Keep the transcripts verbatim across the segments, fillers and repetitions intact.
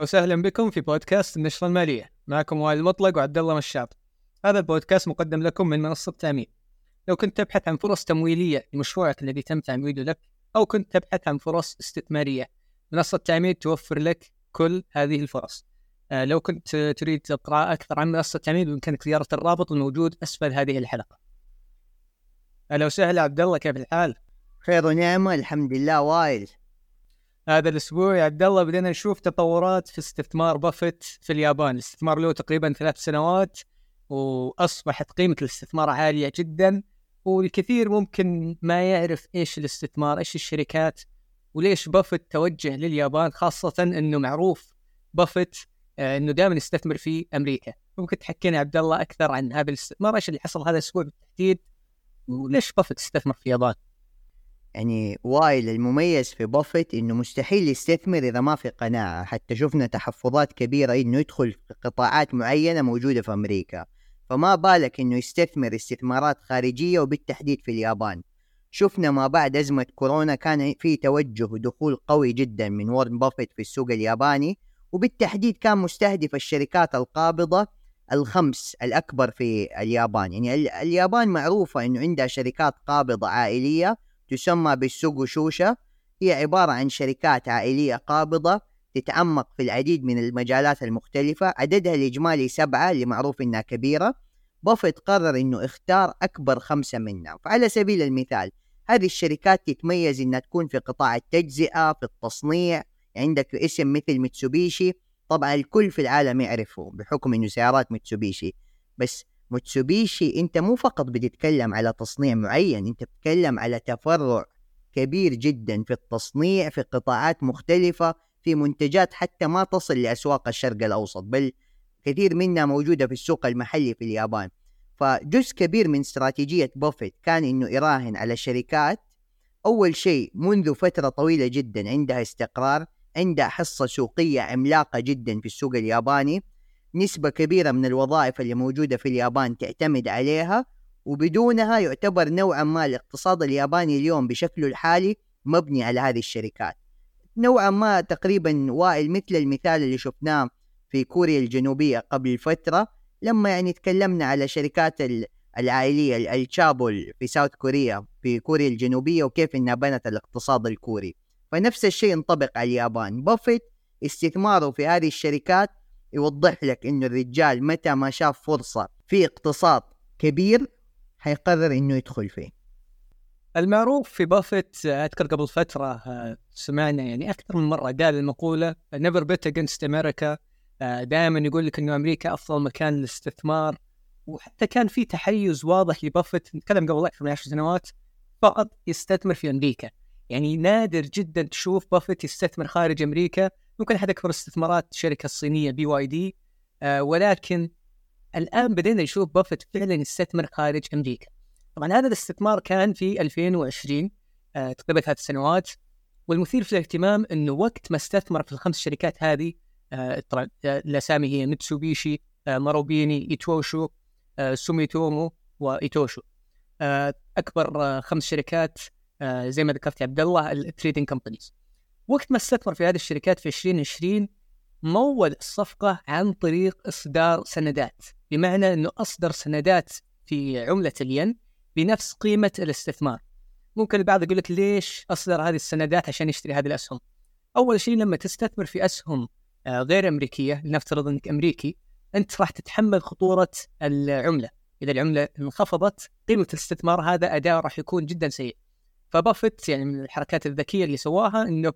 وسهلا بكم في بودكاست النشرة المالية. معكم وائل المطلق وعبد الله مشاط. هذا البودكاست مقدم لكم من منصة تأمين. لو كنت تبحث عن فرص تمويلية لمشروعك الذي تم تمويله لك، أو كنت تبحث عن فرص استثمارية، منصة تأمين توفر لك كل هذه الفرص. آه لو كنت تريد قراءة أكثر عن منصة تأمين، بإمكانك زيارة الرابط الموجود أسفل هذه الحلقة. أهلا وسهلا عبد الله، كيف الحال؟ خير ونعمة الحمد لله وائل. هذا الأسبوع يا عبد الله بدينا نشوف تطورات في استثمار بافيت في اليابان. الاستثمار له تقريبا ثلاث سنوات وأصبحت قيمة الاستثمار عالية جدا، والكثير ممكن ما يعرف إيش الاستثمار، إيش الشركات، وليش بافيت توجه لليابان، خاصة أنه معروف بافيت آه أنه دائما يستثمر في أمريكا. ممكن تحكينا عبد الله أكثر عن هذا الاستثمار، إيش اللي حصل هذا الأسبوع بالتحديد، وليش بافيت استثمر في اليابان؟ يعني وايل، المميز في بافيت إنه مستحيل يستثمر إذا ما في قناعة. حتى شفنا تحفظات كبيرة إنه يدخل في قطاعات معينة موجودة في أمريكا، فما بالك إنه يستثمر استثمارات خارجية وبالتحديد في اليابان. شفنا ما بعد أزمة كورونا كان في توجه ودخول قوي جدا من وارن بافيت في السوق الياباني، وبالتحديد كان مستهدف الشركات القابضة الخمس الأكبر في اليابان. يعني اليابان معروفة إنه عندها شركات قابضة عائلية تسمى بالسوغو شوشا. هي عبارة عن شركات عائلية قابضة تتعمق في العديد من المجالات المختلفة، عددها الإجمالي سبعة اللي معروف إنها كبيرة. بافيت قرر إنه اختار أكبر خمسة منها. فعلى سبيل المثال، هذه الشركات تتميز إنها تكون في قطاع التجزئة، في التصنيع. عندك اسم مثل ميتسوبيشي، طبعا الكل في العالم يعرفه بحكم إنه سيارات ميتسوبيشي. بس ميتسوبيشي انت مو فقط بتتكلم على تصنيع معين، انت بتتكلم على تفرع كبير جدا في التصنيع في قطاعات مختلفة، في منتجات حتى ما تصل لأسواق الشرق الأوسط، بل كثير منها موجودة في السوق المحلي في اليابان. فجزء كبير من استراتيجية بافيت كان انه يراهن على شركات اول شيء منذ فترة طويلة جدا عندها استقرار، عندها حصة سوقية عملاقة جدا في السوق الياباني، نسبة كبيرة من الوظائف اللي موجودة في اليابان تعتمد عليها، وبدونها يعتبر نوعا ما الاقتصاد الياباني اليوم بشكله الحالي مبني على هذه الشركات. نوعا ما تقريبا وائل مثل المثال اللي شفناه في كوريا الجنوبية قبل فترة، لما يعني تكلمنا على شركات العائلية التشابول في ساوث كوريا في كوريا الجنوبية وكيف انها بنت الاقتصاد الكوري. فنفس الشيء ينطبق على اليابان. بافيت استثماره في هذه الشركات يوضح لك إنه الرجال متى ما شاف فرصة في اقتصاد كبير هيقرر إنه يدخل فيه. المعروف في بافيت، أذكر قبل فترة سمعنا يعني أكثر من مرة قال المقولة never bet against America. دائما يقول لك إنه أمريكا أفضل مكان للاستثمار، وحتى كان في تحيز واضح لبافيت، نتكلم قبل أكثر من عشر سنوات، فقط يستثمر في أمريكا. يعني نادر جدا تشوف بافيت يستثمر خارج أمريكا. ممكن أحد أكبر استثمارات الشركة الصينية بي واي دي، آه ولكن الآن بدينا نشوف بافيت فعلا يستثمر خارج أمريكا. طبعا هذا الاستثمار كان في ألفين وعشرين، آه تقريبا ثلاث سنوات. والمثير في الاهتمام أنه وقت ما استثمر في الخمس شركات هذه، آه طبعا الأسامي هي ميتسوبيشي، آه ماروبيني، إيتوشو، آه سوميتومو، وإيتوشو. آه أكبر آه خمس شركات آه زي ما ذكرت يا عبد الله التريدينج كومبانيز. وقت ما استثمر في هذه الشركات في عشرين عشرين، مول الصفقة عن طريق إصدار سندات، بمعنى أنه أصدر سندات في عملة الين بنفس قيمة الاستثمار. ممكن البعض يقول لك ليش أصدر هذه السندات عشان يشتري هذه الأسهم؟ أول شيء، لما تستثمر في أسهم غير أمريكية، لنفترض أنك أمريكي، أنت راح تتحمل خطورة العملة. إذا العملة انخفضت، قيمة الاستثمار هذا أداء راح يكون جدا سيء. فبافيت يعني من الحركات الذكية اللي سواها أنه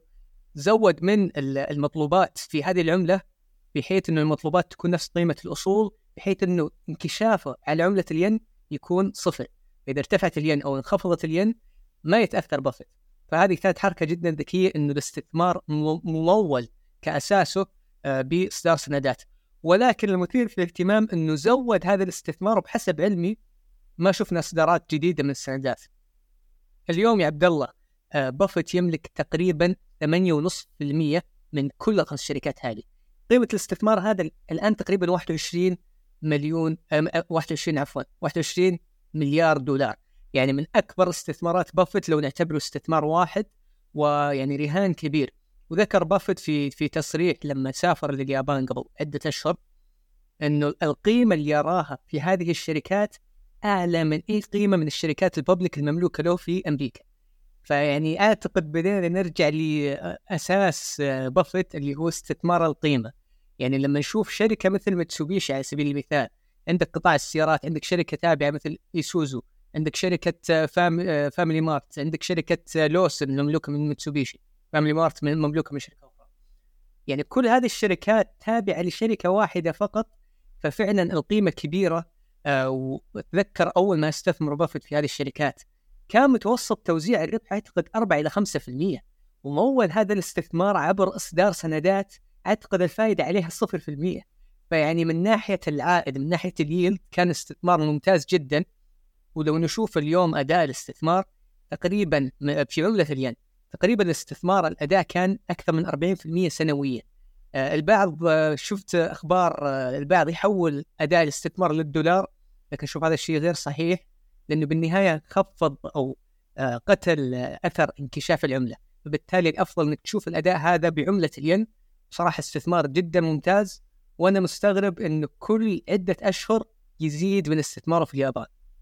زود من المطلوبات في هذه العملة، بحيث أنه المطلوبات تكون نفس قيمة الأصول، بحيث أنه انكشافه على عملة الين يكون صفر. إذا ارتفعت الين أو انخفضت الين ما يتأثر بافيت. فهذه كانت حركة جدا ذكية، أنه الاستثمار ممول كأساسه بإصدار سندات. ولكن المثير في الاهتمام أنه زود هذا الاستثمار، وبحسب علمي ما شفنا إصدارات جديدة من السندات. اليوم يا عبد الله، بافيت يملك تقريبا ثمانية فاصلة خمسة بالمئة من كل الخمس شركات هذه. قيمة الاستثمار هذا الآن تقريبا واحد وعشرين مليون واحد وعشرين عفوا واحد وعشرين مليار دولار. يعني من أكبر استثمارات بافيت لو نعتبره استثمار واحد، ويعني رهان كبير. وذكر بافيت في في تصريح لما سافر لليابان قبل عدة أشهر إنه القيمة اللي يراها في هذه الشركات أعلى من أي قيمة من الشركات الببليك المملوكة له في أمريكا. فيعني أعتقد بدينا نرجع لأساس بافيت اللي هو استثمار القيمة. يعني لما نشوف شركة مثل ميتسوبيشي على سبيل المثال، عندك قطاع السيارات، عندك شركة تابعة مثل إيسوزو، عندك شركة فام فاميلي مارت، عندك شركة لوسن مملوكة من ميتسوبيشي، فاميلي مارت مملوكة من شركة أخرى. يعني كل هذه الشركات تابعة لشركة واحدة فقط، ففعلا القيمة كبيرة. أه وأتذكر أول ما استثمر بافيت في هذه الشركات كان متوسط توزيع الربح أعتقد أربعة إلى خمسة في المية، ومول هذا الاستثمار عبر إصدار سندات أعتقد الفائدة عليها صفر في المية. فيعني من ناحية العائد، من ناحية الييلد، كان استثمار ممتاز جدا. ولو نشوف اليوم أداء الاستثمار تقريبا في عملة الين، تقريبا الاستثمار الأداء كان أكثر من أربعين في المية سنويا. آه البعض آه شفت أخبار آه البعض يحول أداء الاستثمار للدولار، لكن شوف هذا الشيء غير صحيح، لأنه بالنهاية خفض أو آه قتل آه أثر انكشاف العملة. فبالتالي الأفضل أنك تشوف الأداء هذا بعملة الين. صراحة استثمار جدا ممتاز، وأنا مستغرب أنه كل عدة أشهر يزيد من استثماره في اليابان.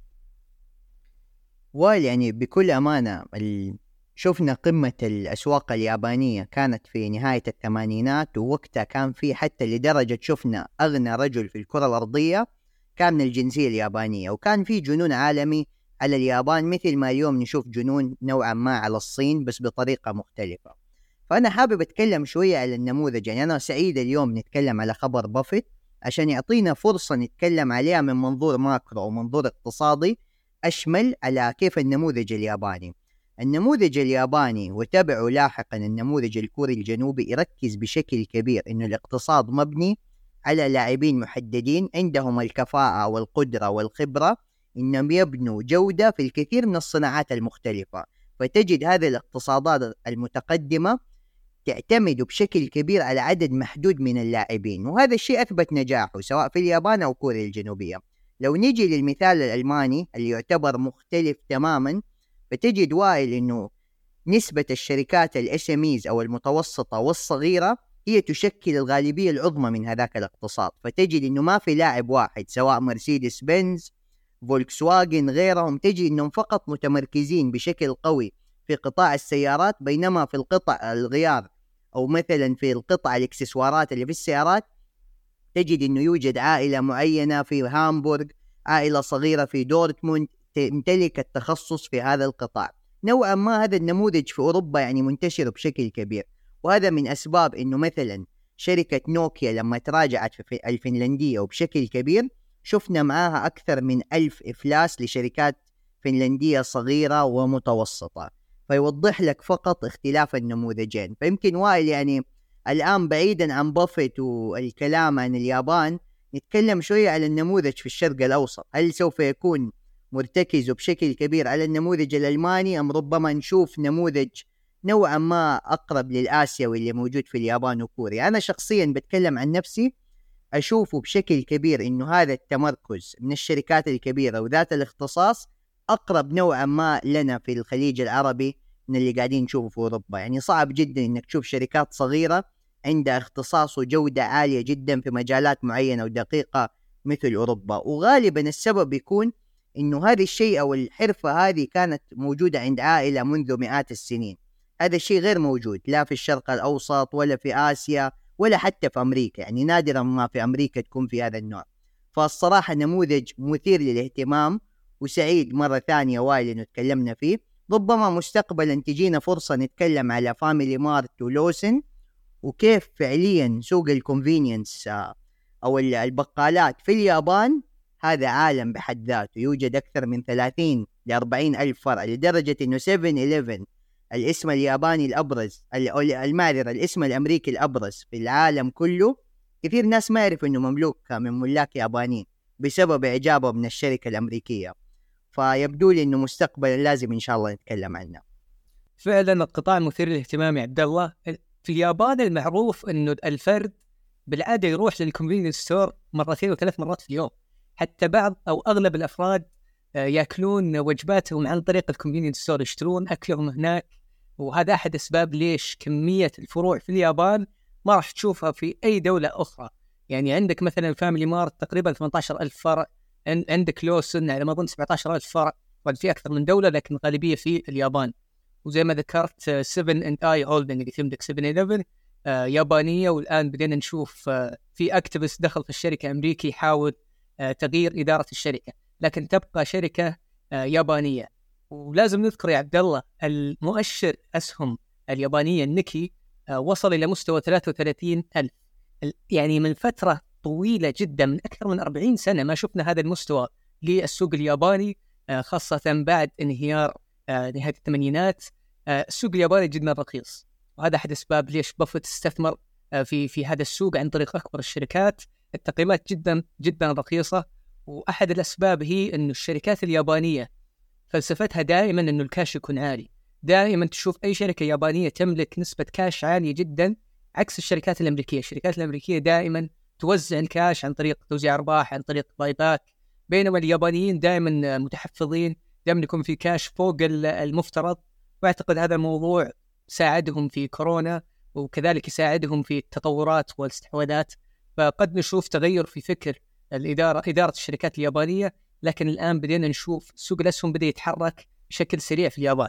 وائل يعني بكل أمانة ال... شفنا قمة الأسواق اليابانية كانت في نهاية الثمانينات، ووقتها كان في حتى لدرجة شفنا أغنى رجل في الكرة الأرضية كان من الجنسية اليابانية، وكان في جنون عالمي على اليابان مثل ما اليوم نشوف جنون نوعا ما على الصين بس بطريقة مختلفة. فأنا حابب أتكلم شوية على النموذج. يعني أنا سعيد اليوم نتكلم على خبر بافيت عشان يعطينا فرصة نتكلم عليها من منظور ماكرو ومنظور اقتصادي أشمل على كيف النموذج الياباني. النموذج الياباني وتبعه لاحقا النموذج الكوري الجنوبي يركز بشكل كبير إنه الاقتصاد مبني على لاعبين محددين عندهم الكفاءة والقدرة والخبرة إنهم يبنوا جودة في الكثير من الصناعات المختلفة. فتجد هذه الاقتصادات المتقدمة تعتمد بشكل كبير على عدد محدود من اللاعبين، وهذا الشيء أثبت نجاحه سواء في اليابان أو كوريا الجنوبية. لو نيجي للمثال الألماني اللي يعتبر مختلف تماما، فتجد وائل إنه نسبة الشركات الاس ام ايز أو المتوسطة والصغيرة هي تشكل الغالبية العظمى من هذاك الاقتصاد. فتجد إنه ما في لاعب واحد سواء مرسيدس بنز، فولكسواغن، غيرهم، تجد إنهم فقط متمركزين بشكل قوي في قطاع السيارات، بينما في القطع الغيار أو مثلا في القطع الاكسسوارات اللي في السيارات تجد إنه يوجد عائلة معينة في هامبورغ، عائلة صغيرة في دورتموند تمتلك التخصص في هذا القطاع. نوعا ما هذا النموذج في أوروبا يعني منتشر بشكل كبير، وهذا من أسباب إنه مثلا شركة نوكيا لما تراجعت في الفنلندية وبشكل كبير شفنا معاها أكثر من ألف إفلاس لشركات فنلندية صغيرة ومتوسطة. فيوضح لك فقط اختلاف النموذجين. فيمكن وائل يعني الآن بعيدا عن بافيت والكلام عن اليابان نتكلم شوية على النموذج في الشرق الأوسط. هل سوف يكون مرتكز بشكل كبير على النموذج الألماني أم ربما نشوف نموذج نوعا ما أقرب للآسيوي اللي موجود في اليابان وكوريا؟ أنا شخصيا بتكلم عن نفسي أشوفه بشكل كبير إنه هذا التمركز من الشركات الكبيرة وذات الاختصاص أقرب نوعا ما لنا في الخليج العربي من اللي قاعدين نشوفه في أوروبا. يعني صعب جدا إنك تشوف شركات صغيرة عندها اختصاص وجودة عالية جدا في مجالات معينة ودقيقة مثل أوروبا، وغالبا السبب يكون إنه هذا الشيء أو الحرفة هذه كانت موجودة عند عائلة منذ مئات السنين. هذا الشيء غير موجود لا في الشرق الأوسط ولا في آسيا ولا حتى في أمريكا. يعني نادرا ما في أمريكا تكون في هذا النوع. فالصراحة نموذج مثير للاهتمام، وسعيد مرة ثانية وائل إنه تكلمنا فيه. ربما مستقبلا تجينا فرصة نتكلم على فاميلي مارت ولوسن وكيف فعليا سوق الكونفينينس أو البقالات في اليابان هذا عالم بحد ذاته. يوجد أكثر من ثلاثين لأربعين ألف فرع، لدرجة إنه سيفن إليفن الاسم الياباني الأبرز المعذرة الاسم الأمريكي الأبرز في العالم كله، كثير ناس ما يعرف إنه مملوك من ملاك يابانيين بسبب إعجابه من الشركة الأمريكية. فيبدو لي إنه مستقبلا لازم إن شاء الله نتكلم عنه. فعلا القطاع مثير للاهتمام يا عبد الله. في اليابان المعروف إنه الفرد بالعادة يروح للكونفينينس ستور مرتين وثلاث مرات في اليوم. حتى بعض أو أغلب الأفراد يأكلون وجباتهم عن طريق الكونفينينس ستور، يشترون أكلهم هناك وهذا أحد أسباب ليش كمية الفروع في اليابان ما راح تشوفها في أي دولة أخرى. يعني عندك مثلا فاميلي مارت تقريبا ثمانية عشر ألف فرع، عندك لوسن على ما أظن سبعة عشر ألف فرع، في أكثر من دولة لكن الغالبية في اليابان. وزي ما ذكرت سفن أند آي هولدنج اللي تملك سفن إليفن آه يابانية، والآن بدينا نشوف آه في أكتيفست دخل في الشركة أمريكي يحاول آه تغيير إدارة الشركة، لكن تبقى شركة آه يابانية. ولازم نذكر يا عبد الله المؤشر أسهم اليابانية النيكي آه وصل إلى مستوى ثلاثة وثلاثين ألف، يعني من فترة طويلة جدا، من أكثر من أربعين سنة ما شفنا هذا المستوى للسوق الياباني، آه خاصة بعد انهيار آه نهاية الثمانينات. آه السوق الياباني جدا رخيص، وهذا أحد أسباب ليش بافيت استثمر آه في في هذا السوق عن طريق أكبر الشركات. التقييمات جدا جدا رخيصة، وأحد الأسباب هي أن الشركات اليابانية فلسفتها دائما أنه الكاش يكون عالي. دائما تشوف أي شركة يابانية تملك نسبة كاش عالية جدا، عكس الشركات الأمريكية. الشركات الأمريكية دائما توزع الكاش عن طريق توزيع أرباح، عن طريق بايباك، بينما اليابانيين دائما متحفظين، دائما يكون في كاش فوق المفترض. واعتقد هذا الموضوع ساعدهم في كورونا، وكذلك يساعدهم في التطورات والاستحواذات. فقد نشوف تغير في فكر الإدارة إدارة الشركات اليابانية، لكن الآن بدينا نشوف سوق الأسهم بدأ يتحرك بشكل سريع في اليابان.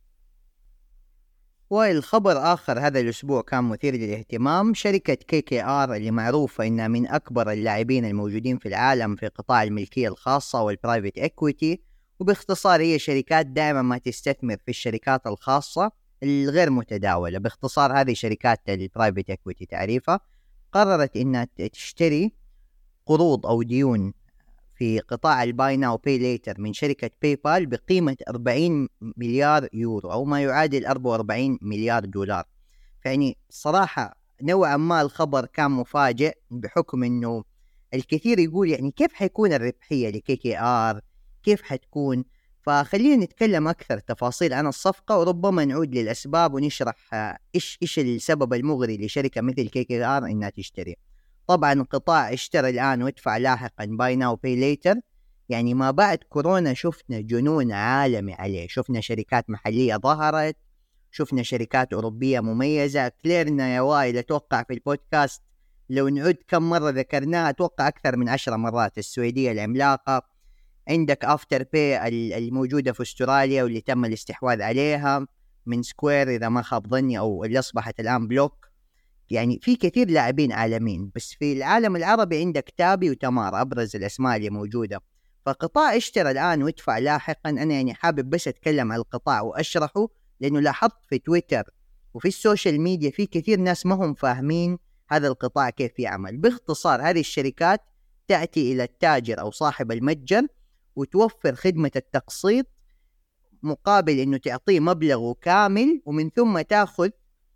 والخبر آخر هذا الأسبوع كان مثير للاهتمام. شركة كي كي آر اللي معروفة إنها من أكبر اللاعبين الموجودين في العالم في قطاع الملكية الخاصة والبرايفت إكويتي، وباختصار هي شركات دائما ما تستثمر في الشركات الخاصة الغير متداولة. باختصار هذه شركات البرايفت إكويتي تعريفها. قررت إنها تشتري قروض أو ديون في قطاع الباي ناو باي ليتر من شركة باي بال بقيمة أربعين مليار يورو أو ما يعادل أربعة وأربعين مليار دولار. فيعني صراحة نوعا ما الخبر كان مفاجئ، بحكم إنه الكثير يقول يعني كيف حيكون الربحية لكي كي آر، كيف حتكون. فخلينا نتكلم أكثر تفاصيل عن الصفقة، وربما نعود للأسباب ونشرح إيش إيش السبب المغري لشركة مثل كي كي آر إنها تشتري. طبعا القطاع اشترى الآن وادفع لاحقا باي ناو باي ليتر. يعني ما بعد كورونا شفنا جنون عالمي عليه، شفنا شركات محلية ظهرت، شفنا شركات أوروبية مميزة. كليرنا يا وائل أتوقع في البودكاست لو نعد كم مرة ذكرناها أتوقع أكثر من عشر مرات، السويدية العملاقة. عندك أفتر باي الموجودة في أستراليا واللي تم الاستحواذ عليها من سكوير إذا ما خاب ظني، أو اللي أصبحت الآن بلوك. يعني في كثير لاعبين عالمين، بس في العالم العربي عندك تابي وتمار أبرز الأسماء اللي موجودة. فقطاع اشترى الآن وادفع لاحقا. أنا يعني حابب بس أتكلم عن القطاع وأشرحه، لأنه لاحظت في تويتر وفي السوشيال ميديا في كثير ناس ما هم فاهمين هذا القطاع كيف يعمل. باختصار هذه الشركات تأتي إلى التاجر أو صاحب المتجر وتوفر خدمة التقسيط مقابل أنه تعطيه مبلغ كامل، ومن ثم تأخذ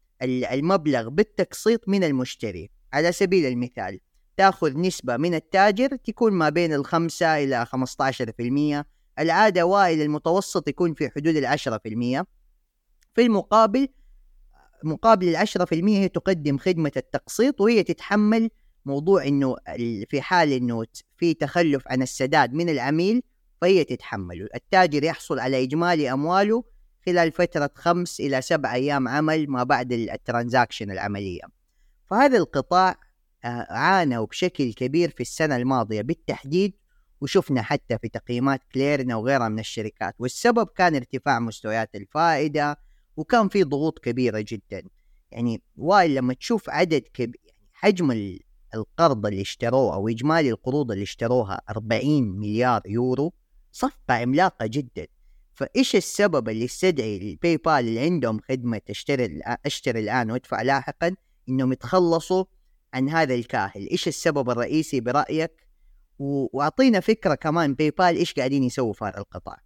المبلغ بالتقسيط من المشتري. على سبيل المثال تأخذ نسبة من التاجر تكون ما بين الخمسة إلى خمسة عشر في المية، العادة وائل المتوسط يكون في حدود العشرة في المية. في المقابل مقابل العشرة في المية هي تقدم خدمة التقسيط، وهي تتحمل موضوع أنه في حال أنه في تخلف عن السداد من العميل فهي تتحمله. التاجر يحصل على إجمالي أمواله خلال فترة خمس إلى سبع أيام عمل ما بعد الترانزاكشن العملية. فهذا القطاع عانى بشكل كبير في السنة الماضية بالتحديد، وشفنا حتى في تقييمات كليرنا وغيرها من الشركات. والسبب كان ارتفاع مستويات الفائدة، وكان في ضغوط كبيرة جدا. يعني وائل لما تشوف عدد كبير، يعني حجم القرض اللي اشتروه أو إجمالي القروض اللي اشتروها أربعين مليار يورو، صفقة عملاقة جدا. فإيش السبب اللي استدعي الباي بال اللي عندهم خدمة اشتري اشتري الآن وادفع لاحقا إنهم يتخلصوا عن هذا الكاهل؟ إيش السبب الرئيسي برأيك؟ وأعطينا فكرة كمان باي بال إيش قاعدين يسووا في هذا القطاع.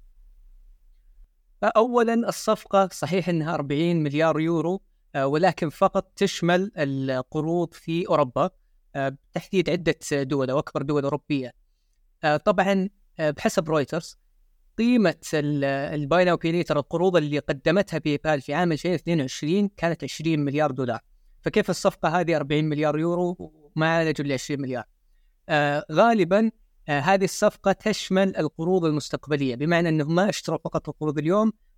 أولا الصفقة صحيح أنها أربعين مليار يورو، ولكن فقط تشمل القروض في أوروبا، بتحديد عدة دول وأكبر دول أوروبية. طبعا بحسب رويترز قيمة الباي ناو باي ليتر القروض اللي قدمتها باي بال في عام ألفين واثنين وعشرين كانت عشرين مليار دولار. فكيف الصفقة هذه أربعين مليار يورو وما عالجوا ل عشرين مليار؟ آه غالبا آه هذه الصفقة تشمل القروض المستقبلية، بمعنى أنهم ما اشتروا فقط القروض اليوم،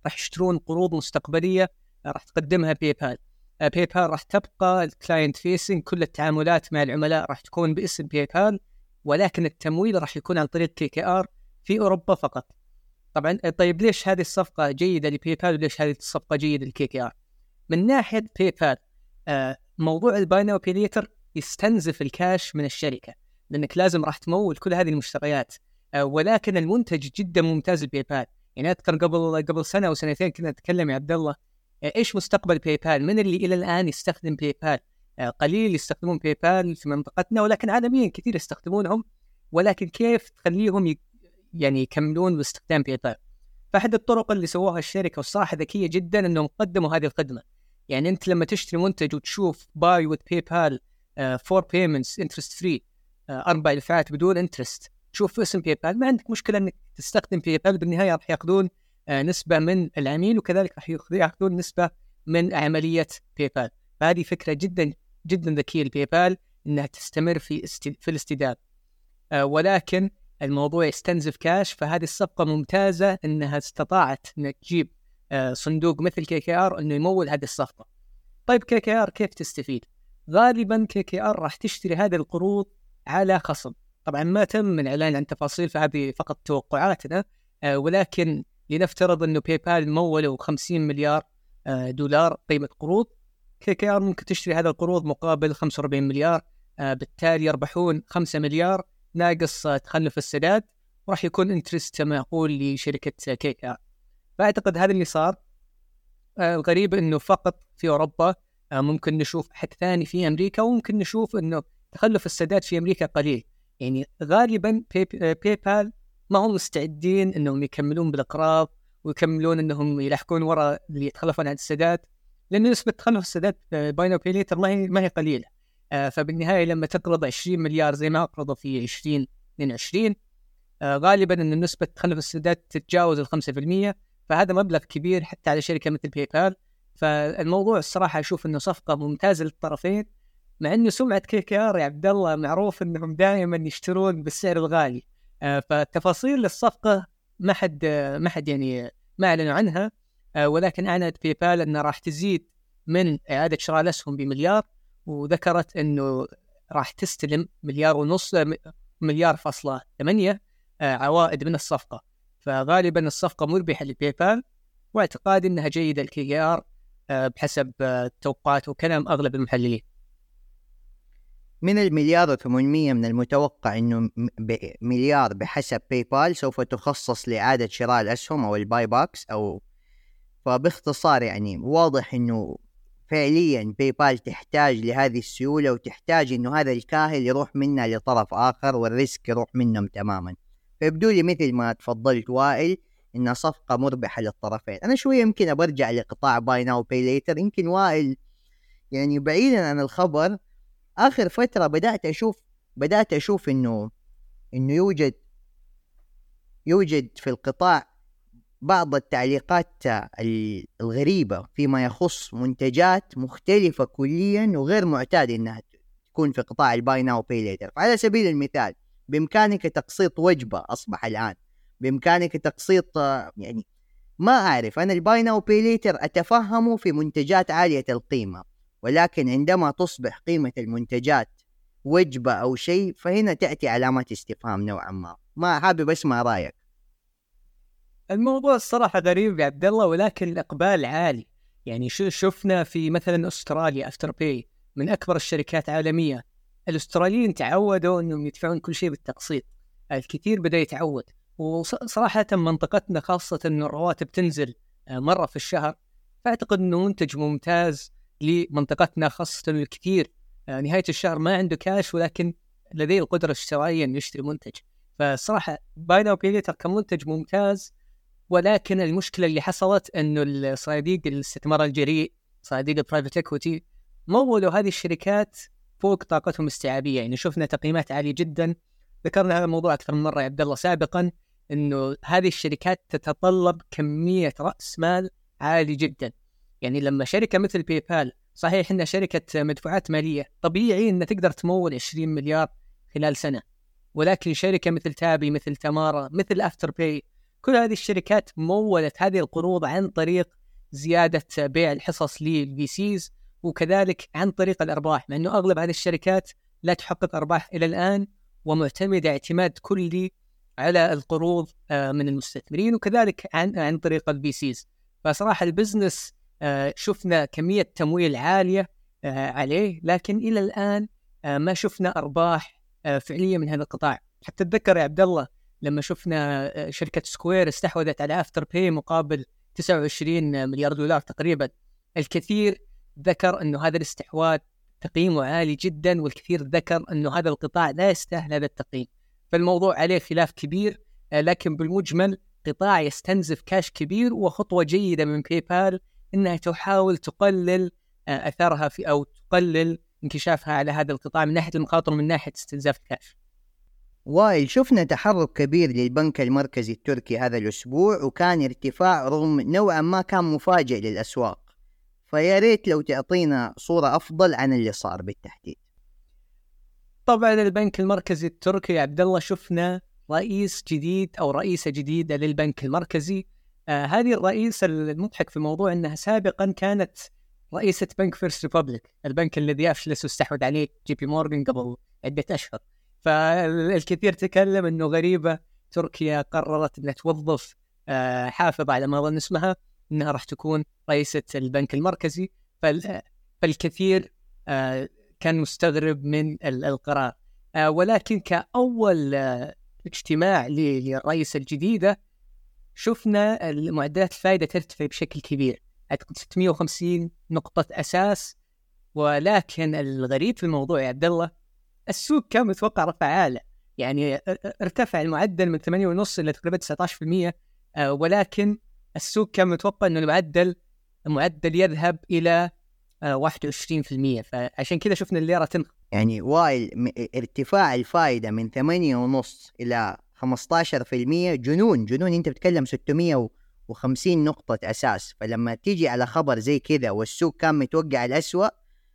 راح يشترون قروض مستقبليه راح تقدمها باي بال. باي بال راح تبقى الكلاينت فيسنج، كل التعاملات مع العملاء راح تكون باسم باي بال، ولكن التمويل راح يكون عن طريق كي كي ار في اوروبا فقط. طبعا طيب ليش هذه الصفقه جيده لباي بال وليش هذه الصفقه جيده للكي كي ار؟ من ناحيه باي بال آه موضوع الباي ناو باي ليتر يستنزف الكاش من الشركه، لانك لازم راح تمول كل هذه المشتريات، آه ولكن المنتج جدا ممتاز لباي بال. يعني اذكر قبل قبل سنه او سنتين كنا نتكلم يا عبد الله آه ايش مستقبل باي بال، من اللي الى الان يستخدم باي بال؟ آه قليل يستخدمون باي بال في منطقتنا، ولكن عالميا كثير يستخدمونهم، ولكن كيف تخليهم ي... يعني يكملون باستخدام باي بال؟ فأحد الطرق اللي سووها الشركة والصراحة ذكية جدا أنهم قدموا هذه الخدمة. يعني أنت لما تشتري منتج وتشوف باي with PayPal فور payments interest free أربع دفعات بدون interest، تشوف اسم PayPal، ما عندك مشكلة أنك تستخدم PayPal. بالنهاية راح يأخذون آه نسبة من العميل، وكذلك راح يأخذون نسبة من عملية PayPal. فهذه فكرة جدا جدا ذكية لبايبال أنها تستمر في است... في الاستدامة، آه ولكن الموضوع يستنزف كاش. فهذه الصفقة ممتازة أنها استطاعت أن تجيب آه صندوق مثل كي كي آر أنه يمول هذه الصفقة. طيب كي كي آر كيف تستفيد؟ غالبا كي كي آر راح تشتري هذه القروض على خصم. طبعا ما تم من إعلان عن تفاصيل، فهذه فقط توقعاتنا، آه ولكن لنفترض أنه بايبال مولوا خمسين مليار آه دولار قيمة قروض، كي كي آر ممكن تشتري هذا القروض مقابل خمسة وأربعين مليار، آه بالتالي يربحون خمسة مليار ناقص تخلف السداد، وراح يكون انترست معقول لشركة كي كي آر. فأعتقد هذا اللي صار. آه الغريب أنه فقط في أوروبا، آه ممكن نشوف حد ثاني في أمريكا، وممكن نشوف أنه تخلف السداد في أمريكا قليل. يعني غالبا باي, باي بال ما هم مستعدين أنهم يكملون بالأقراض ويكملون أنهم يلحقون وراء اللي يتخلفون عن السداد، لأن نسبة تخلف السداد باي ناو باي ليتر ما هي ما هي قليلة. آه فبالنهاية لما تقرض عشرين مليار زي ما أقرضوا في عشرين اثنين وعشرين، آه غالبا أن نسبة تخلف السداد تتجاوز الخمسة في المية، فهذا مبلغ كبير حتى على شركة مثل باي بال. فالموضوع الصراحة أشوف أنه صفقة ممتازة للطرفين، مع أنه سمعة كي كي آر يا عبد الله معروف أنهم دائما يشترون بالسعر الغالي. آه فتفاصيل الصفقة ما حد آه ما حد يعني ما أعلنوا عنها، آه ولكن أعلنت باي بال أنها راح تزيد من إعادة شراء الأسهم بمليار، وذكرت أنه راح تستلم مليار ونص مليار فاصلة ثمانية آه عوائد من الصفقة. فغالبا الصفقة مربحة لباي بال، واعتقاد أنها جيدة لكي كي آر آه بحسب آه توقعات وكلام أغلب المحللين. من المليار وثمانمية من المتوقع أنه مليار بحسب باي بال سوف تخصص لإعادة شراء الأسهم أو الباي باكس أو فباختصار يعني واضح أنه فعليا باي بال تحتاج لهذه السيولة، وتحتاج أنه هذا الكاهل يروح منها لطرف آخر والريسك يروح منهم تماما. فيبدو لي مثل ما تفضلت وائل إنها صفقة مربحة للطرفين. أنا شوية يمكن أبرجع لقطاع باي ناو باي ليتر. يمكن وائل يعني بعيدا عن الخبر آخر فترة بدأت أشوف بدأت أشوف إنه إنه يوجد يوجد في القطاع بعض التعليقات الغريبة فيما يخص منتجات مختلفة كليا وغير معتاد إنها تكون في قطاع الباي ناو باي ليتر. على سبيل المثال بإمكانك تقسيط وجبة، أصبح الآن بإمكانك تقسيط يعني ما أعرف. أنا الباي ناو باي ليتر أتفهمه في منتجات عالية القيمة، ولكن عندما تصبح قيمة المنتجات وجبة أو شيء فهنا تأتي علامات استفهام نوعا ما. ما حابب أسمع رأيك. الموضوع الصراحة غريب يا عبد الله، ولكن الإقبال عالي. يعني شو شفنا في مثلا أستراليا أفتر باي من أكبر الشركات عالمية. الأستراليين تعودوا أنهم يدفعون كل شيء بالتقسيط، الكثير بدأ يتعود. وصراحة منطقتنا خاصة أن الرواتب تنزل مرة في الشهر، فأعتقد أنه منتج ممتاز لمنطقتنا خاصة الكثير نهاية الشهر ما عنده كاش ولكن لديه القدرة الشرائية أن يشتري منتج. فصراحة باي ناو باي ليتر كمنتج ممتاز، ولكن المشكلة اللي حصلت أنه الصناديق الاستثمار الجريء، صناديق البرايفت إكويتي، مولوا هذه الشركات فوق طاقتهم الاستيعابية. يعني شفنا تقييمات عالية جدا. ذكرنا هذا الموضوع أكثر من مرة يا عبد الله سابقا، أنه هذه الشركات تتطلب كمية رأس مال عالي جدا. يعني لما شركة مثل باي بال، صحيح إنها شركة مدفوعات مالية، طبيعي إنها تقدر تمول عشرين مليار خلال سنة، ولكن شركة مثل تابي مثل تمارا مثل أفتر باي كل هذه الشركات مولت هذه القروض عن طريق زيادة بيع الحصص للفي سيز، وكذلك عن طريق الأرباح، مع أنه أغلب هذه الشركات لا تحقق أرباح إلى الآن ومعتمدة اعتماد كلي على القروض من المستثمرين، وكذلك عن عن طريق الفي سيز. فصراحة البزنس شفنا كمية تمويل عالية عليه، لكن إلى الآن ما شفنا أرباح فعلية من هذا القطاع. حتى تذكر يا عبد الله لما شفنا شركة سكوير استحوذت على افتر باي مقابل تسعة وعشرين مليار دولار تقريبا، الكثير ذكر أنه هذا الاستحواذ تقييمه عالي جدا، والكثير ذكر أنه هذا القطاع لا يستاهل هذا التقييم. فالموضوع عليه خلاف كبير، لكن بالمجمل قطاع يستنزف كاش كبير، وخطوة جيدة من باي بال أنها تحاول تقلل أثرها في أو تقلل انكشافها على هذا القطاع من ناحية المخاطر ومن ناحية استنزاف الكاش. وائل، شفنا تحرك كبير للبنك المركزي التركي هذا الأسبوع، وكان ارتفاع رغم نوعا ما كان مفاجئ للأسواق، فيا ريت لو تعطينا صورة أفضل عن اللي صار بالتحديد. طبعا البنك المركزي التركي يا عبد الله شفنا رئيس جديد أو رئيسة جديدة للبنك المركزي. آه هذه الرئيسة المضحك في الموضوع أنها سابقا كانت رئيسة بنك فيرست ريبابليك، البنك الذي أفلس واستحوذ عليه جي بي مورغان قبل عدة أشهر. فالكثير تكلم أنه غريبة تركيا قررت أن توظف آه حافظة على ما أظن اسمها أنها راح تكون رئيسة البنك المركزي. فالكثير آه كان مستغرب من القرار، آه ولكن كأول آه اجتماع للرئيسة الجديدة شفنا معدلات الفائدة ترتفع بشكل كبير، أعتقد ستمائة وخمسين نقطة أساس. ولكن الغريب في الموضوع يا عبد الله السوق كان متوقع رفع أعلى، يعني ارتفع المعدل من ثمانية فاصلة خمسة إلى تقريبا تسعة عشر بالمئة، آه ولكن السوق كان متوقع أنه المعدل المعدل يذهب إلى آه واحد وعشرين بالمئة، فعشان كذا شفنا الليرة تنخفض. يعني وائل، ارتفاع الفائدة من ثمانية فاصلة خمسة إلى خمسة عشر بالمئة جنون جنون. انت بتتكلم ستمائة وخمسين نقطة أساس، فلما تيجي على خبر زي كذا والسوق كان متوقع الأسوأ،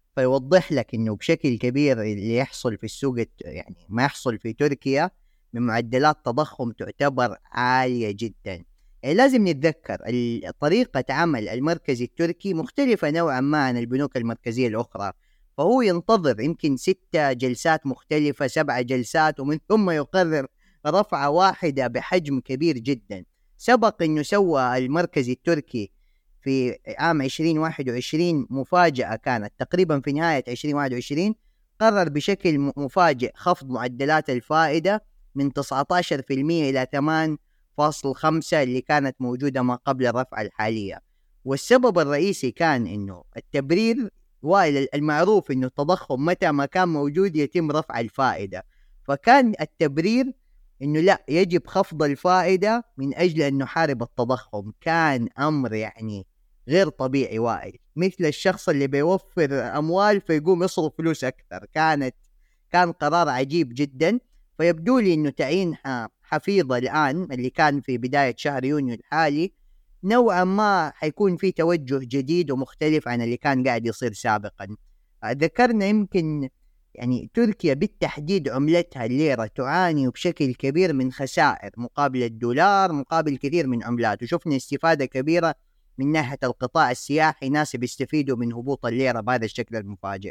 فيوضح لك انه بشكل كبير اللي يحصل في السوق يعني ما يحصل في تركيا من معدلات تضخم تعتبر عالية جدا. يعني لازم نتذكر طريقة عمل المركزي التركي مختلفة نوعا ما عن البنوك المركزية الأخرى، فهو ينتظر يمكن ستة جلسات مختلفة، سبعة جلسات، ومن ثم يقرر رفعة واحدة بحجم كبير جدا. سبق انه سوى المركزي التركي في عام عشرين واحد وعشرين مفاجأة، كانت تقريبا في نهاية عشرين واحد وعشرين قرر بشكل مفاجئ خفض معدلات الفائدة من تسعة عشر بالمئة إلى ثمانية فاصلة خمسة اللي كانت موجودة ما قبل الرفعة الحالية. والسبب الرئيسي كان إنه التبرير وائل المعروف إنه التضخم متى ما كان موجود يتم رفع الفائدة، فكان التبرير إنه لا يجب خفض الفائدة من أجل أن نحارب التضخم. كان أمر يعني غير طبيعي وائل، مثل الشخص اللي بيوفر أموال فيقوم يصرف فلوس أكثر. كانت كان قرار عجيب جدا. فيبدو لي إنه تعيين حفيظة الآن اللي كان في بداية شهر يونيو الحالي نوعا ما حيكون في توجه جديد ومختلف عن اللي كان قاعد يصير سابقا. ذكرنا يمكن يعني تركيا بالتحديد عملتها الليرة تعاني بشكل كبير من خسائر مقابل الدولار مقابل كثير من عملات، وشفنا استفادة كبيرة من ناحية القطاع السياحي، ناس بيستفيدوا من هبوط الليرة بهذا الشكل المفاجئ.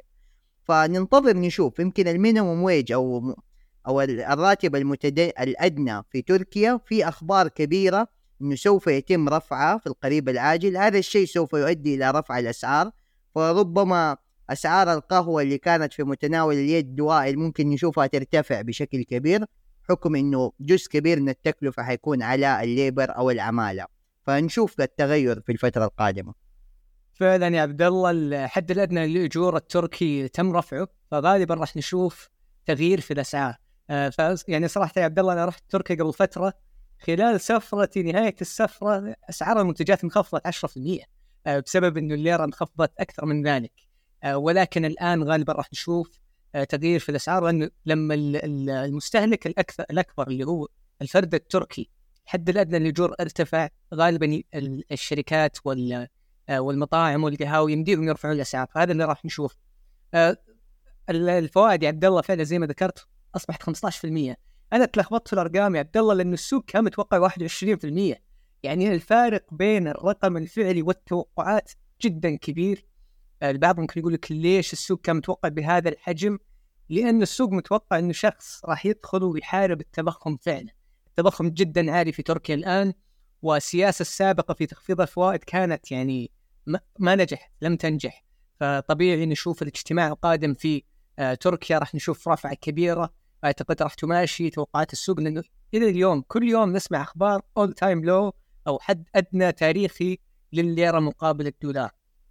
فننتظر نشوف يمكن المينيموم ويج أو أو الراتب المتد... الأدنى في تركيا في أخبار كبيرة إنه سوف يتم رفعه في القريب العاجل. هذا الشيء سوف يؤدي إلى رفع الأسعار، فربما أسعار القهوة اللي كانت في متناول اليد وائل ممكن نشوفها ترتفع بشكل كبير، حكم إنه جزء كبير من التكلفة حيكون على الليبر أو العمالة. فنشوف التغير في الفترة القادمة. فعلا يا عبد الله الحد الأدنى للأجور التركي تم رفعه، فغالبا راح نشوف تغيير في الأسعار. آه يعني صراحة يا عبد الله أنا رحت تركيا قبل فترة، خلال سفرتي نهاية السفرة أسعار المنتجات انخفضت عشرة بالمئة آه بسبب إنه الليرة انخفضت أكثر من ذلك. آه ولكن الآن غالبا راح نشوف آه تغيير في الأسعار، لأن لما المستهلك الأكثر الأكبر اللي هو الفرد التركي الحد الأدنى للأجور ارتفع، غالبا الشركات وال والمطاعم والقهاوي يمديهم يرفعون الأسعار، فهذا اللي راح نشوف. آه الفوائد يا عبد الله فعلا زي ما ذكرت أصبحت خمسة عشر بالمئة، أنا تلخبطت في الأرقام يا عبد الله، لأن السوق كان متوقع واحد وعشرين بالمئة، يعني الفارق بين الرقم الفعلي والتوقعات جدا كبير. البعض ممكن يقول لك ليش السوق كان متوقع بهذا الحجم؟ لأن السوق متوقع أنه شخص راح يدخل ويحارب التضخم فعلا. التضخم جدا عالي في تركيا الآن، والسياسة السابقة في تخفيض الفوائد كانت يعني ما نجح، لم تنجح. فطبيعي نشوف الاجتماع القادم في آه تركيا راح نشوف رفعة كبيرة، أعتقد راح تماشي توقعات السوق، لأنه إلى اليوم كل يوم نسمع أخبار all time low أو حد أدنى تاريخي للليرة مقابل الدولار.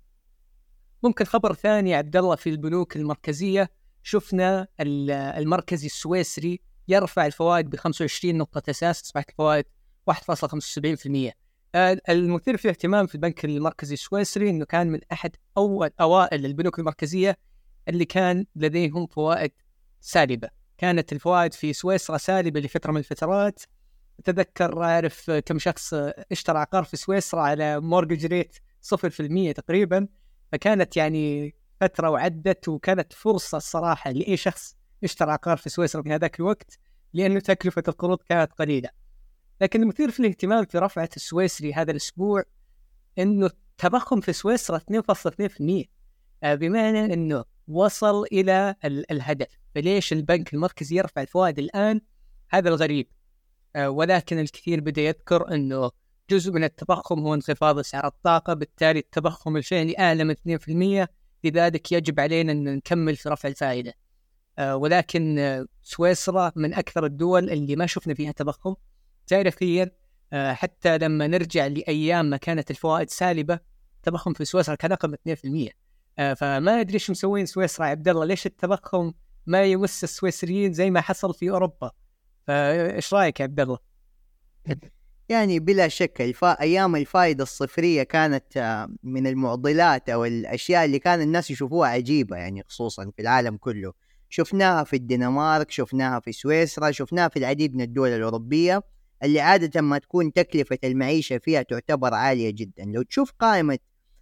ممكن خبر ثاني يا عبد الله، في البنوك المركزية شفنا المركزي السويسري يرفع الفوائد ب خمسة وعشرين نقطة أساس، أصبحت الفوائد واحد فاصلة خمسة وسبعين بالمئة. المثير في الاهتمام في البنك المركزي السويسري أنه كان من أحد أول أوائل البنوك المركزية اللي كان لديهم فوائد سالبة. كانت الفوائد في سويسرا سالبة لفترة من الفترات. أتذكر أعرف كم شخص اشترى عقار في سويسرا على مورجج ريت صفر في المية تقريبا، فكانت يعني فترة وعدت، وكانت فرصة الصراحة لأي شخص اشترى عقار في سويسرا في هذاك الوقت، لأنه تكلفة القروض كانت قليلة. لكن المثير في الاهتمام في رفعة السويسري هذا الأسبوع أنه التضخم في سويسرا اثنين فاصلة اثنين بالمئة، بمعنى أنه وصل إلى الهدف. فليش البنك المركزي يرفع الفوائد الآن؟ هذا الغريب. ولكن الكثير بدأ يذكر أنه جزء من التضخم هو انخفاض أسعار الطاقة، بالتالي التضخم الفعلي أعلى من اثنين بالمئة، لذلك يجب علينا أن نكمل في رفع الفائدة. ولكن سويسرا من أكثر الدول اللي ما شفنا فيها تضخم تاريخيا. حتى لما نرجع لأيام ما كانت الفوائد سالبة، التضخم في سويسرا كان أقل من اثنين بالمئة. فما أدري شو مسوين سويسرا يا عبد الله، ليش التضخم ما يمس السويسريين زي ما حصل في أوروبا؟ فإيش رأيك يا عبد الله؟ يعني بلا شك الفا... أيام الفائدة الصفرية كانت من المعضلات أو الأشياء اللي كان الناس يشوفوها عجيبة، يعني خصوصا في العالم كله. شفناها في الدنمارك، شفناها في سويسرا، شفناها في العديد من الدول الأوروبية اللي عادة ما تكون تكلفة المعيشة فيها تعتبر عالية جدا. لو تشوف قائمة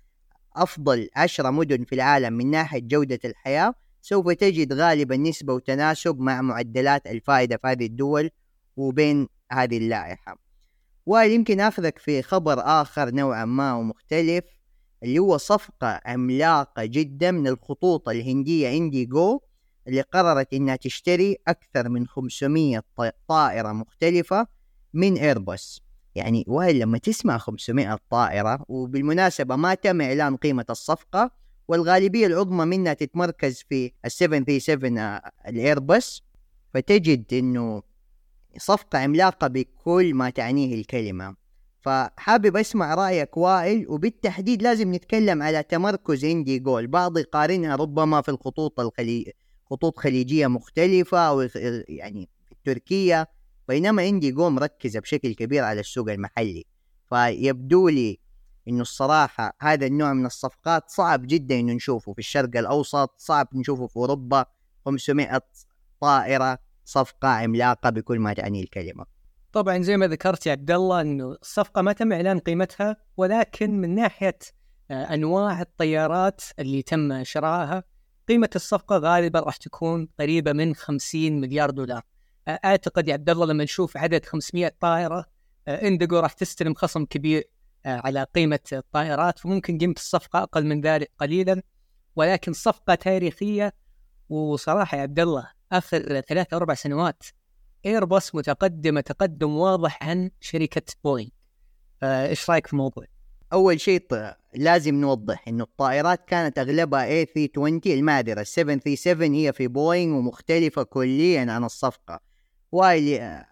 أفضل عشرة مدن في العالم من ناحية جودة الحياة، سوف تجد غالبا نسبة وتناسب مع معدلات الفائدة في هذه الدول وبين هذه اللائحة. ويمكن أخذك في خبر آخر نوعا ما ومختلف، اللي هو صفقة عملاقة جدا من الخطوط الهندية إنديغو، اللي قررت إنها تشتري أكثر من خمسمئة طائرة مختلفة من إيرباص. يعني وهي لما تسمع خمسمئة طائرة، وبالمناسبة ما تم إعلان قيمة الصفقة، والغالبية العظمى منها تتمركز في السبعة ثلاثة سبعة الإيرباص، فتجد إنه صفقة عملاقة بكل ما تعنيه الكلمة. فحابب أسمع رأيك وائل، وبالتحديد لازم نتكلم على تمركز إنديغو. البعض يقارنها ربما في الخطوط الخليج خطوط خليجية مختلفة أو يعني في تركيا، بينما إنديغو مركزة بشكل كبير على السوق المحلي. فيبدو لي إنه الصراحة هذا النوع من الصفقات صعب جدا إنه نشوفه في الشرق الأوسط، صعب نشوفه في أوروبا. خمسمئة طائرة، صفقة عملاقة بكل ما تعني الكلمة. طبعا زي ما ذكرت يا عبد الله انه الصفقة ما تم اعلان قيمتها، ولكن من ناحية انواع الطيارات اللي تم شرائها، قيمة الصفقة غالبا راح تكون قريبة من خمسين مليار دولار. اعتقد يا عبد الله لما نشوف عدد خمسمئة طائرة، إنديغو راح تستلم خصم كبير على قيمة الطائرات، فممكن قيمة الصفقة اقل من ذلك قليلا، ولكن صفقة تاريخية. وصراحة يا عبد الله آخر ثلاثة أربع سنوات إيرباص متقدمة تقدم واضح عن شركة بوينغ. إيش رأيك في الموضوع؟ أول شيء لازم نوضح إنه الطائرات كانت أغلبها إيه ثلاثمئة وعشرين المادرة، ال سبعة ثلاثة سبعة هي في بوينغ ومختلفة كليا عن الصفقة. وايل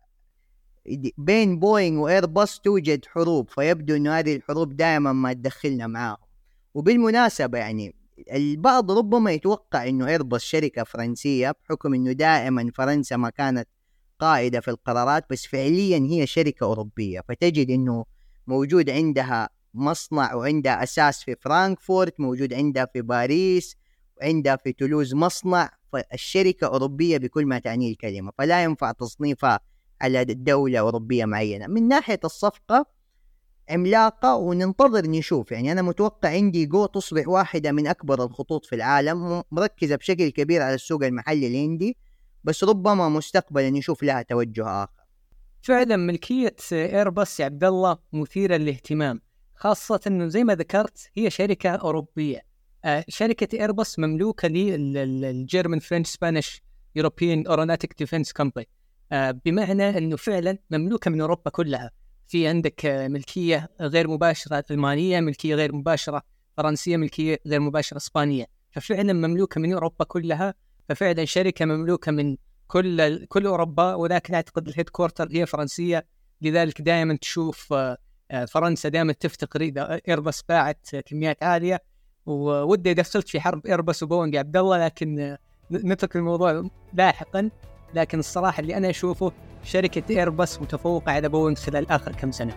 بين بوينغ وإيرباص توجد حروب، فيبدو إنه هذه الحروب دائما ما تدخلنا معاهم. وبالمناسبة يعني البعض ربما يتوقع إنه إيرباص شركة فرنسية بحكم إنه دائما فرنسا ما كانت قائدة في القرارات، بس فعليا هي شركة أوروبية. فتجد إنه موجود عندها مصنع وعندها أساس في فرانكفورت، موجود عندها في باريس، وعندها في تولوز مصنع. فالشركة أوروبية بكل ما تعنيه الكلمة، فلا ينفع تصنيفها على دولة أوروبية معينة. من ناحية الصفقة عملاقة وننتظر نشوف. يعني أنا متوقع إنديغو تصبح واحدة من أكبر الخطوط في العالم، مركزة بشكل كبير على السوق المحلي الهندي، بس ربما مستقبلا نشوف لها توجه آخر. فعلا ملكية إيرباص يا عبد الله مثيرة للاهتمام، خاصة أنه زي ما ذكرت هي شركة أوروبية. آه شركة إيرباص مملوكة للجيرمن فرنش سبانيش يوروبيان أوروناتيك ديفنس كومباني، بمعنى أنه فعلا مملوكة من أوروبا كلها. في عندك آه ملكية غير مباشرة ألمانية، ملكية غير مباشرة فرنسية، ملكية غير مباشرة إسبانية، ففعلا مملوكة من أوروبا كلها. ففعلا شركة مملوكة من كل كل أوروبا، ولكن أعتقد الهيد كورتر هي فرنسية، لذلك دائما تشوف فرنسا دائما تفتقر إذا إيرباص باعت كميات عالية. وودي دخلت في حرب إيرباص وبوينغ يا عبد الله، لكن نترك الموضوع لاحقا. لكن الصراحة اللي أنا أشوفه شركة إيرباص متفوقة على بوينغ خلال آخر كم سنة.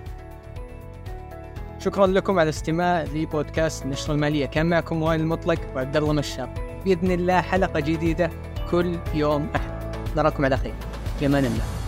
شكرا لكم على الاستماع لبودكاست نشر المالية، كان معكم وائل المطلق وعبد الله مشاب. بإذن الله حلقة جديدة كل يوم أحد، نراكم على خير، في أمان الله.